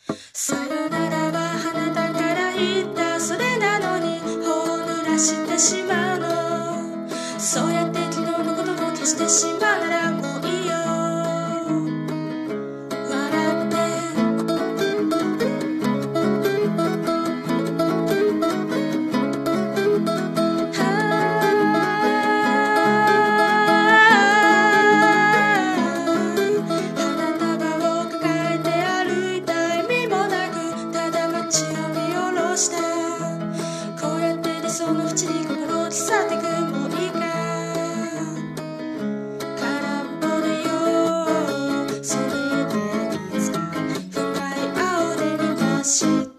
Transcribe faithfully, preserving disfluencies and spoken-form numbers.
さよならは花だから言ったそれなのに頬を濡らしてしまうの。そうやって昨日のことも消してしまうならもういいよ。笑って花束を抱えて歩いた意味もなくただ街を見下ろした。こうやって理想の淵に心を去ってくもういいか。空っぽでよそれでいつか深い青で満たして